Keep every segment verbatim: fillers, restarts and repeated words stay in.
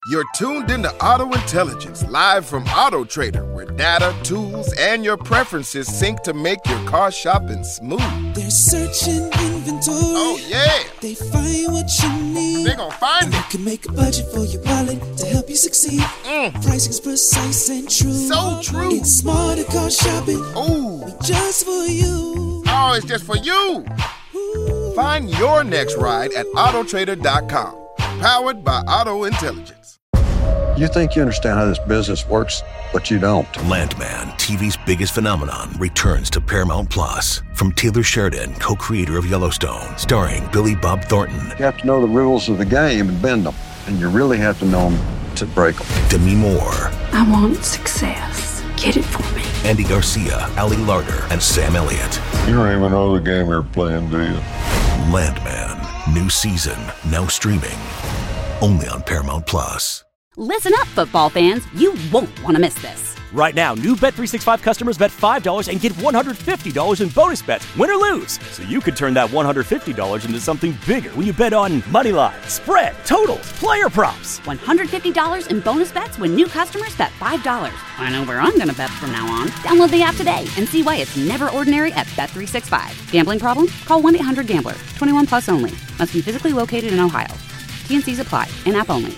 You're tuned into Auto Intelligence, live from Auto Trader, where data, tools, and your preferences sync to make your car shopping smooth. They're searching inventory. Oh, yeah. They find what you need. They're gonna find and it. They can make a budget for your wallet to help you succeed. Mm. Pricing's precise and true. So true. It's smarter car shopping. Ooh. Just for you. Oh, it's just for you. Ooh. Find your next ride at auto trader dot com. Powered by Auto Intelligence. You think you understand how this business works, but you don't. Landman, T V's biggest phenomenon, returns to Paramount Plus. From Taylor Sheridan, co-creator of Yellowstone, starring Billy Bob Thornton. You have to know the rules of the game and bend them, and you really have to know them to break them. Demi Moore. I want success. Get it for me. Andy Garcia, Ali Larter, and Sam Elliott. You don't even know the game you're playing, do you? Landman, new season, now streaming, only on Paramount Plus. Listen up, football fans. You won't want to miss this. Right now, new Bet three sixty-five customers bet five dollars and get one hundred fifty dollars in bonus bets, win or lose. So you could turn that one hundred fifty dollars into something bigger when you bet on money line, spread, totals, player props. one hundred fifty dollars in bonus bets when new customers bet five dollars. I know where I'm going to bet from now on. Download the app today and see why it's never ordinary at Bet three sixty-five. Gambling problem? Call one eight hundred gambler. twenty-one plus only. Must be physically located in Ohio. T and C's apply. In-app only.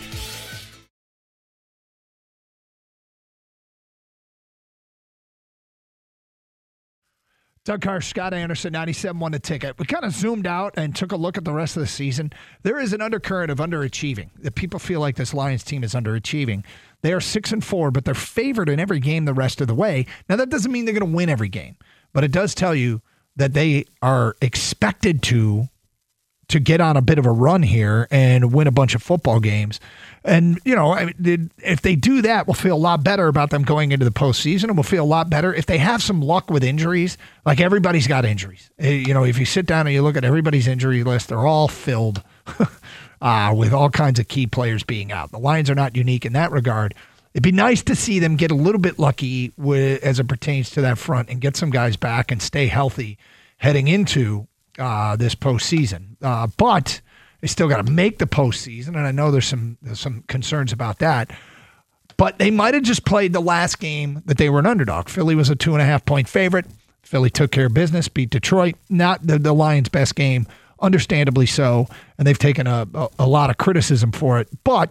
Doug Carr, Scott Anderson, ninety-seven won the ticket. We kind of zoomed out and took a look at the rest of the season. There is an undercurrent of underachieving. That people feel like this Lions team is underachieving. They are six and four, but they're favored in every game the rest of the way. Now, that doesn't mean they're going to win every game, but it does tell you that they are expected to to get on a bit of a run here and win a bunch of football games. And, you know, if they do that, we'll feel a lot better about them going into the postseason, and we'll feel a lot better if they have some luck with injuries. Like, everybody's got injuries. You know, if you sit down and you look at everybody's injury list, they're all filled uh, with all kinds of key players being out. The Lions are not unique in that regard. It'd be nice to see them get a little bit lucky with, as it pertains to that front, and get some guys back and stay healthy heading into uh, this postseason. Uh, but they still got to make the postseason, and I know there's some there's some concerns about that. But they might have just played the last game that they were an underdog. Philly was a two and a half point favorite. Philly took care of business, beat Detroit. Not the, the Lions' best game, understandably so, and they've taken a, a, a lot of criticism for it. But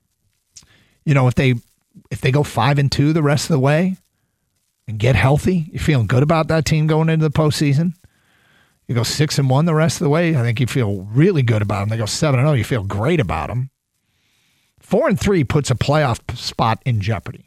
you know, if they if they go five and two the rest of the way and get healthy, you're feeling good about that team going into the postseason. You go six and one the rest of the way, I think you feel really good about them. They go seven and zero, you feel great about them. Four and three puts a playoff spot in jeopardy.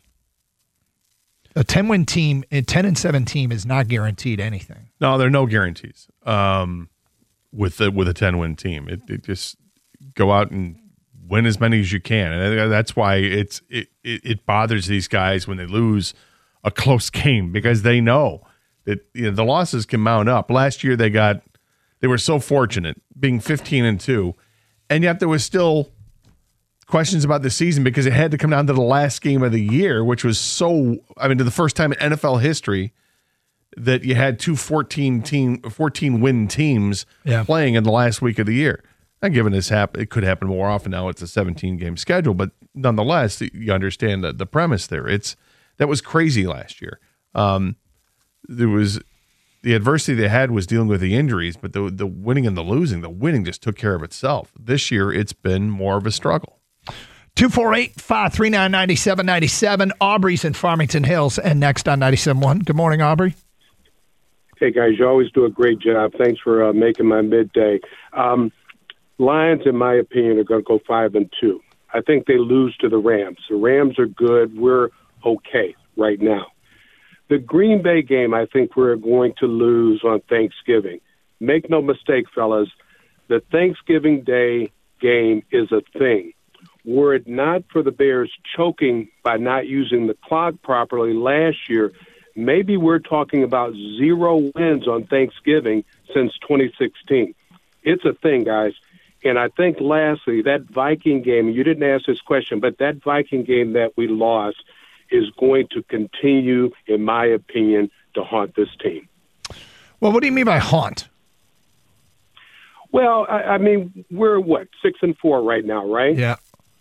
A ten-win team, a ten and seven team is not guaranteed anything. No, there are no guarantees um, with the, with a ten-win team. It, it just go out and win as many as you can, and that's why it's it, it, it bothers these guys when they lose a close game, because they know that, you know, the losses can mount up. Last year they got they were so fortunate being fifteen and two, and yet there was still questions about the season because it had to come down to the last game of the year, which was so I mean to the first time in N F L history that you had two fourteen team fourteen win teams yeah. playing in the last week of the year. Now, given this happen, it could happen more often now. It's a seventeen game schedule, but nonetheless, you understand the, the premise there. It's that was crazy last year. Um, There was the adversity they had was dealing with the injuries, but the the winning and the losing, the winning just took care of itself. This year, it's been more of a struggle. two four eight, five three nine, nine seven nine seven. Aubrey's in Farmington Hills, and next on ninety-seven point one. Good morning, Aubrey. Hey, guys, you always do a great job. Thanks for uh, making my midday. Um, Lions, in my opinion, are going to go five and two. I think they lose to the Rams. The Rams are good. We're okay right now. The Green Bay game, I think we're going to lose on Thanksgiving. Make no mistake, fellas, the Thanksgiving Day game is a thing. Were it not for the Bears choking by not using the clock properly last year, maybe we're talking about zero wins on Thanksgiving since twenty sixteen. It's a thing, guys. And I think, lastly, that Viking game, you didn't ask this question, but that Viking game that we lost is going to continue, in my opinion, to haunt this team. Well, what do you mean by haunt? Well, I, I mean, we're, what, six and four right now, right? Yeah.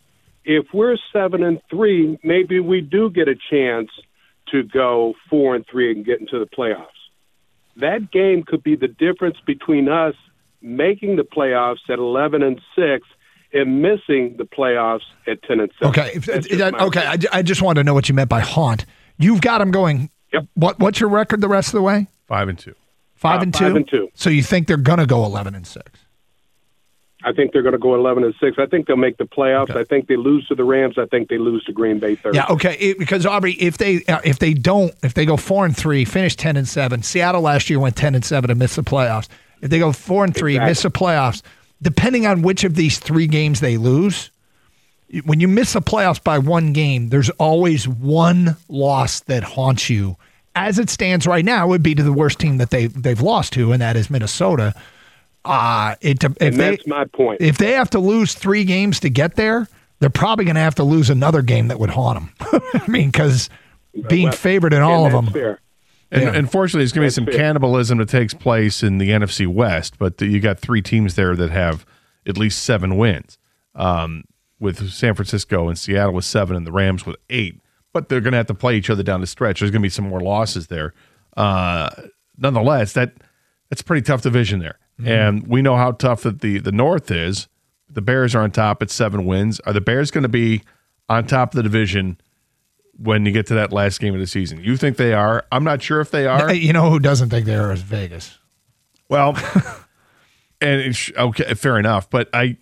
if we're seven and three, maybe we do get a chance to go four and three and get into the playoffs. That game could be the difference between us making the playoffs at eleven and six and missing the playoffs at ten and seven. Okay, that, okay. I, I just wanted to know what you meant by haunt. You've got them going. Yep. What What's your record the rest of the way? Five and two. Five uh, and two. Five and two. So you think they're going to go eleven and six? I think they're going to go eleven and six. I think they'll make the playoffs. Okay. I think they lose to the Rams. I think they lose to Green Bay Thursday. Yeah, okay. It, because Aubrey, if they uh, if they don't, if they go four and three, finish ten and seven. Seattle last year went ten and seven and missed the playoffs. If they go four and three, exactly. miss the playoffs, depending on which of these three games they lose, when you miss the playoffs by one game, there's always one loss that haunts you. As it stands right now, it would be to the worst team that they they've lost to, and that is Minnesota. Uh, it, if and they, that's my point. If they have to lose three games to get there, they're probably going to have to lose another game that would haunt them. I mean, because being well, favored in all of them. Fair. And Yeah. unfortunately, there's going to be That's some fair. cannibalism that takes place in the N F C West, but you got three teams there that have at least seven wins, um, with San Francisco and Seattle with seven and the Rams with eight. But they're going to have to play each other down the stretch. There's going to be some more losses there. Uh, nonetheless, that that's a pretty tough division there. Mm-hmm. And we know how tough that the, the North is. The Bears are on top at seven wins. Are the Bears going to be on top of the division when you get to that last game of the season? You think they are? I'm not sure if they are. You know who doesn't think they are is Vegas. Well, and it's, okay, fair enough. But I,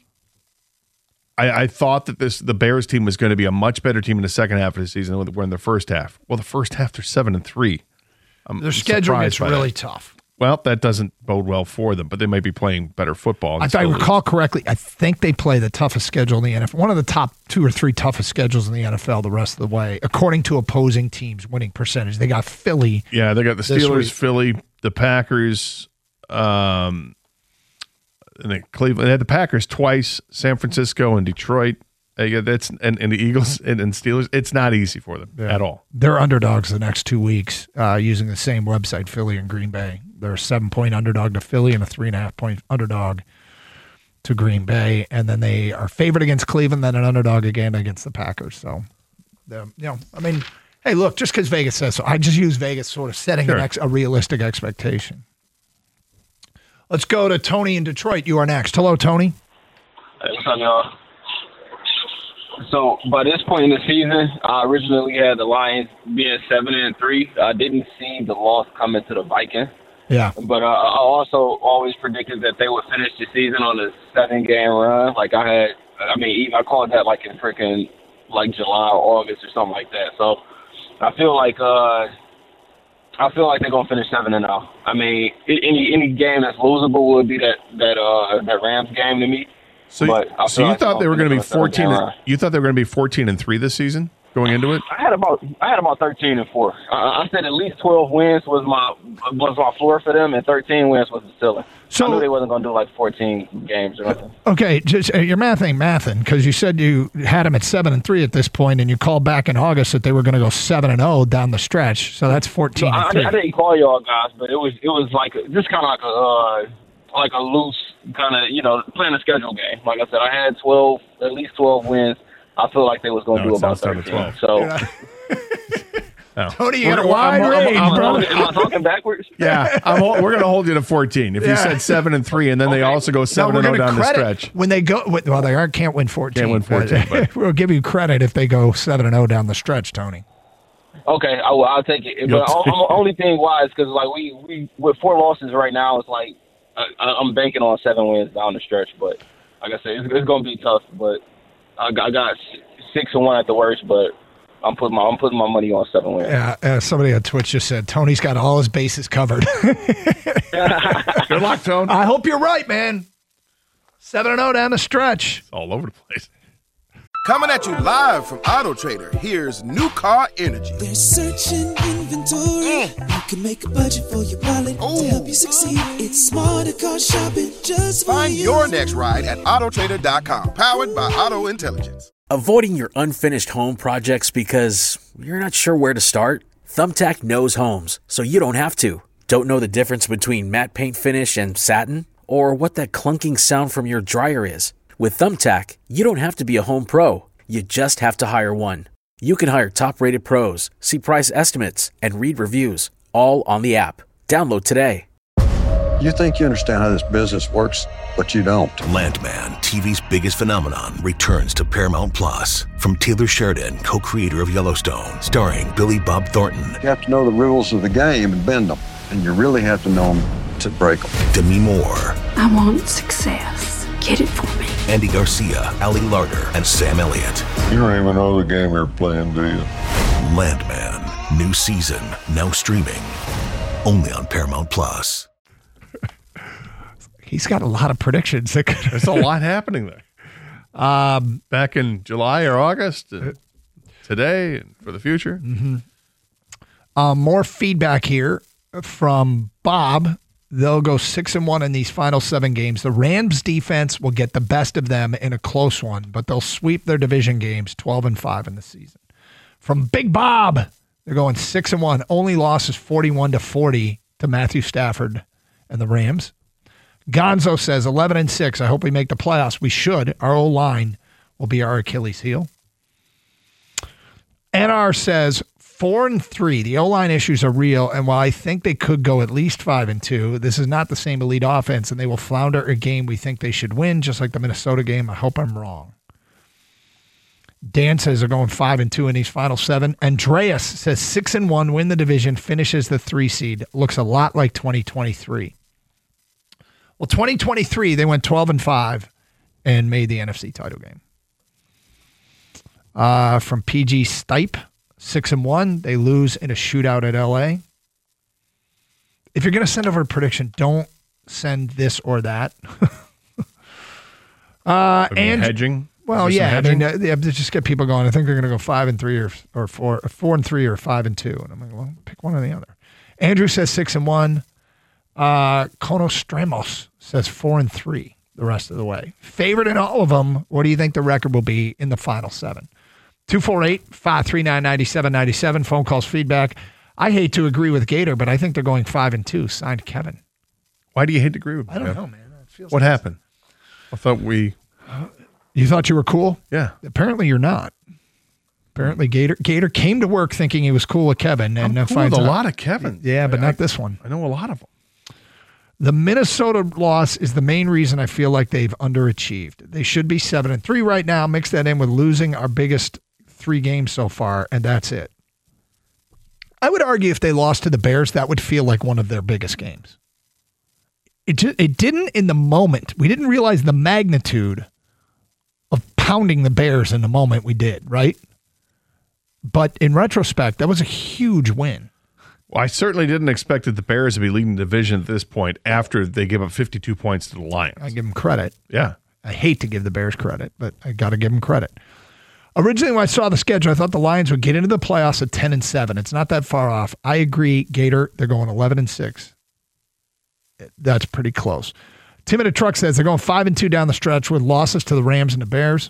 I, I thought that this the Bears team was going to be a much better team in the second half of the season than we're in the first half. Well, the first half they're seven and three. I'm Their schedule surprised gets by really that. tough. Well, that doesn't bode well for them, but they might be playing better football. If I recall correctly, I think they play the toughest schedule in the N F L. One of the top two or three toughest schedules in the N F L the rest of the way, according to opposing teams' winning percentage. They got Philly. Yeah, they got the this Steelers, week. Philly, the Packers, um, and then Cleveland. They had the Packers twice, San Francisco and Detroit. Uh, yeah, that's and, and the Eagles and, and Steelers. It's not easy for them Yeah. at all. They're underdogs the next two weeks uh, using the same website, Philly and Green Bay. They're a seven-point underdog to Philly and a three-and-a-half-point underdog to Green Bay. And then they are favored against Cleveland, then an underdog again against the Packers. So, you know, I mean, hey, look, just because Vegas says so, I just use Vegas sort of setting Sure. an ex- a realistic expectation. Let's go to Tony in Detroit. You are next. Hello, Tony. Hey, what's up, y'all? So by this point in the season, I originally had the Lions being seven and three. I didn't see the loss coming to the Vikings, Yeah. but uh, I also always predicted that they would finish the season on a seven-game run. Like I had, I mean, even I called that like in freaking like July or August or something like that. So I feel like uh, I feel like they're gonna finish seven and zero. I mean, any any game that's losable would be that that uh, that Rams game to me. So, But I so feel you like thought they were going to be they'll finish on a fourteen? seven-game And, run. you thought they were going to be fourteen and three this season going into it? I had about I had about thirteen and four. Uh, I said at least twelve wins was my was my floor for them, and thirteen wins was the ceiling. So- I knew they wasn't going to do like fourteen games or nothing. Okay, just uh, your math ain't mathing because you said you had them at seven and three at this point, and you called back in August that they were going to go seven and zero down the stretch. So that's So fourteen I, and three. I didn't call y'all guys, but it was it was like a, just kind of like a uh, like a loose kind of you know playing a schedule game. Like I said, I had twelve at least twelve wins. I feel like they was going to No, do it about sounds down to thirteen. twelve. So. No. Tony, you got a We're- wide I'm- I'm- range, I'm- brother. Am I talking backwards? Yeah, I'm, hol- we're going to hold you to fourteen. If you Yeah. said seven and three, and then they Okay. also go No, seven we're and zero going down to the credit stretch. when they go. Well, they aren't can't win fourteen. Can't win fourteen, but- we'll give you credit if they go seven and zero down the stretch, Tony. Okay, I will, I'll take it. You'll But take I'm, I'm only thing why is because like we, we with four losses right now, it's like I, I'm banking on seven wins down the stretch. But like I said, it's, it's going to be tough. But I got, I got six and one at the worst. But I'm putting my I'm putting my money on seven wins. Yeah, uh, somebody on Twitch just said Tony's got all his bases covered. Good luck, Tone. I hope you're right, man. Seven and zero down the stretch. It's all over the place. Coming at you live from Auto Trader, here's New Car Energy. They're searching inventory. You can make a budget for your wallet to help you succeed. It's smarter car shopping just for Find you. your next ride at auto trader dot com, powered by Auto Intelligence. Avoiding your unfinished home projects because you're not sure where to start? Thumbtack knows homes, so you don't have to. Don't know the difference between matte paint finish and satin? Or what that clunking sound from your dryer is? With Thumbtack, you don't have to be a home pro. You just have to hire one. You can hire top-rated pros, see price estimates, and read reviews, all on the app. Download today. You think you understand how this business works, but you don't. Landman, T V's biggest phenomenon, returns to Paramount Plus. From Taylor Sheridan, co-creator of Yellowstone, starring Billy Bob Thornton. You have to know the rules of the game and bend them, and you really have to know them to break them. Demi Moore. I want success. Get it for me. Andy Garcia, Ali Larter, and Sam Elliott. You don't even know the game you're playing, do you? Landman, new season, now streaming, only on Paramount Plus. He's got a lot of predictions. There's a lot happening there. Um, Back in July or August, and today, and for the future. Mm-hmm. Uh, more feedback here from Bob. They'll go six and one in these final seven games. The Rams defense will get the best of them in a close one, but they'll sweep their division games twelve and five in the season. From Big Bob, they're going six and one. Only loss is forty-one to forty to Matthew Stafford and the Rams. Gonzo says eleven and six. I hope we make the playoffs. We should. Our O-line will be our Achilles heel. N R says four and three. The O-line issues are real, and while I think they could go at least five and two, this is not the same elite offense, and they will flounder a game we think they should win, just like the Minnesota game. I hope I'm wrong. Dan says they're going five and two in these final seven. Andreas says six and one, win the division, finishes the three seed. Looks a lot like twenty twenty-three. Well, twenty twenty-three, they went twelve and five and made the N F C title game. Uh, from P G Stipe, six and one, they lose in a shootout at L A. If you're going to send over a prediction, don't send this or that. uh, and hedging. Well, yeah, I mean, uh, yeah, just get people going. I think they're going to go five and three, or or four, or four and three, or five and two. And I'm like, well, pick one or the other. Andrew says six and one. Uh, Konostremos says four and three the rest of the way. Favorite in all of them. What do you think the record will be in the final seven? two four eight, five three nine, nine seven nine seven. Phone calls, feedback. I hate to agree with Gator, but I think they're going five and two. Signed, Kevin. Why do you hate to agree with me? I don't know, man. It feels what like happened? I thought we... You thought you were cool? Yeah. Apparently you're not. Apparently Gator Gator came to work thinking he was cool with Kevin. And I'm cool finds with a out, lot of Kevin. Yeah, but I, not this one. I know a lot of them. The Minnesota loss is the main reason I feel like they've underachieved. They should be seven and three right now. Mix that in with losing our biggest three games so far, and that's it. I would argue if they lost to the Bears, that would feel like one of their biggest games. It just, it didn't in the moment. We didn't realize the magnitude of pounding the Bears in the moment we did, right? But in retrospect, that was a huge win. Well, I certainly didn't expect that the Bears to be leading the division at this point after they gave up fifty-two points to the Lions. I give them credit. Yeah. I hate to give the Bears credit, but I got to give them credit. Originally, when I saw the schedule, I thought the Lions would get into the playoffs at ten and seven. It's not that far off. I agree, Gator. They're going eleven and six. That's pretty close. Tim in a truck says they're going five and two down the stretch with losses to the Rams and the Bears.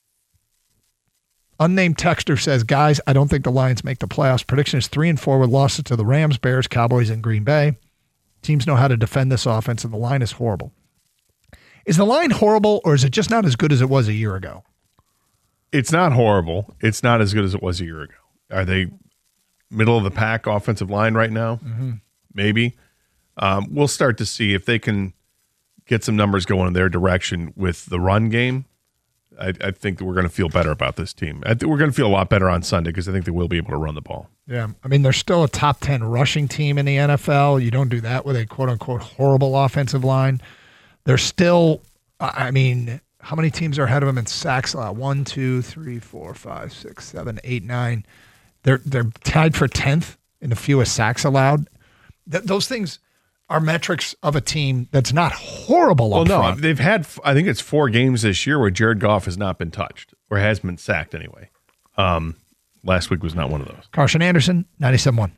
Unnamed texter says, guys, I don't think the Lions make the playoffs. Prediction is three and four with losses to the Rams, Bears, Cowboys, and Green Bay. Teams know how to defend this offense, and the line is horrible. Is the line horrible, or is it just not as good as it was a year ago? It's not horrible. It's not as good as it was a year ago. Are they middle of the pack offensive line right now? Mm-hmm. Maybe. Um, we'll start to see if they can get some numbers going in their direction with the run game. I, I think that we're going to feel better about this team. I think we're going to feel a lot better on Sunday because I think they will be able to run the ball. Yeah. I mean, they're still a top ten rushing team in the N F L. You don't do that with a quote-unquote horrible offensive line. They're still, I mean, how many teams are ahead of them in sacks allowed? One, two, three, four, five, six, seven, eight, nine. They're they're tied for tenth in the fewest sacks allowed. Th- those things are metrics of a team that's not horrible well, up no, front. They've had, I think it's four games this year where Jared Goff has not been touched or has been sacked anyway. Um, last week was not one of those. Carson Anderson, ninety-seven point one.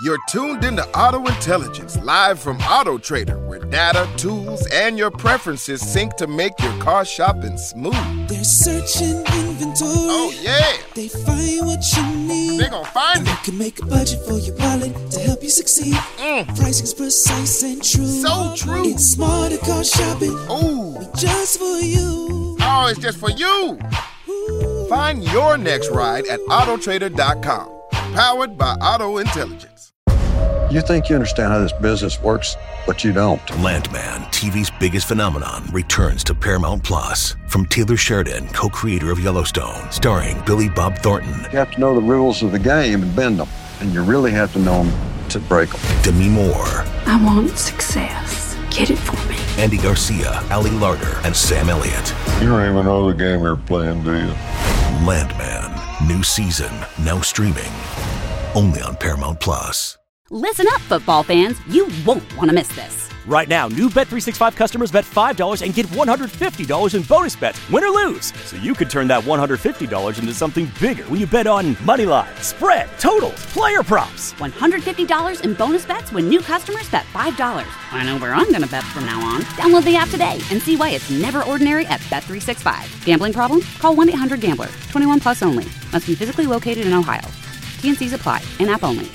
You're tuned into Auto Intelligence, live from Auto Trader, where data, tools, and your preferences sync to make your car shopping smooth. They're searching inventory. Oh, yeah. They find what you need. They gon' find and it. You can make a budget for your wallet to help you succeed. Mm. Pricing's precise and true. So true. It's smarter car shopping. Ooh. Just for you. Oh, it's just for you. Ooh. Find your next ride at auto trader dot com. Powered by Auto Intelligence. You think you understand how this business works, but you don't. Landman, T V's biggest phenomenon, returns to Paramount Plus. From Taylor Sheridan, co-creator of Yellowstone, starring Billy Bob Thornton. You have to know the rules of the game and bend them, and you really have to know them to break them. Demi Moore. I want success. Get it for me. Andy Garcia, Ali Larter, and Sam Elliott. You don't even know the game you're playing, do you? Landman, new season, now streaming, only on Paramount Plus. Listen up, football fans. You won't want to miss this. Right now, new Bet three sixty-five customers bet five dollars and get one hundred fifty dollars in bonus bets, win or lose. So you could turn that one hundred fifty dollars into something bigger when you bet on money line, spread, totals, player props. one hundred fifty dollars in bonus bets when new customers bet five dollars. I know where I'm going to bet from now on. Download the app today and see why it's never ordinary at Bet three sixty-five. Gambling problem? Call one eight hundred gambler. twenty-one plus only. Must be physically located in Ohio. T N Cs apply. In-app only.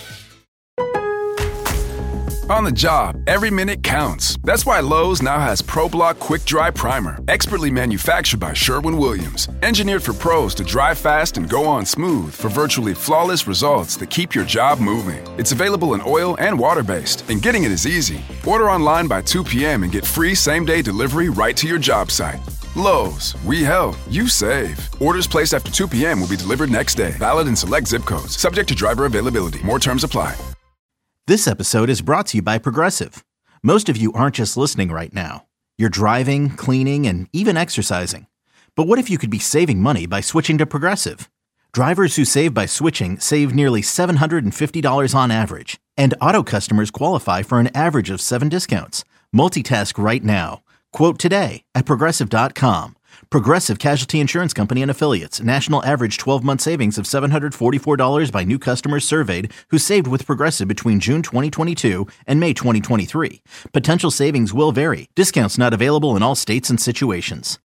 On the job, every minute counts. That's why Lowe's now has ProBlock Quick Dry Primer, expertly manufactured by Sherwin-Williams. Engineered for pros to dry fast and go on smooth for virtually flawless results that keep your job moving. It's available in oil and water-based, and getting it is easy. Order online by two p.m. and get free same-day delivery right to your job site. Lowe's, we help, you save. Orders placed after two p.m. will be delivered next day. Valid in select zip codes. Subject to driver availability. More terms apply. This episode is brought to you by Progressive. Most of you aren't just listening right now. You're driving, cleaning, and even exercising. But what if you could be saving money by switching to Progressive? Drivers who save by switching save nearly seven hundred fifty dollars on average. And auto customers qualify for an average of seven discounts. Multitask right now. Quote today at Progressive dot com. Progressive Casualty Insurance Company and Affiliates. National average twelve-month savings of seven hundred forty-four dollars by new customers surveyed who saved with Progressive between June twenty twenty-two and May twenty twenty-three. Potential savings will vary. Discounts not available in all states and situations.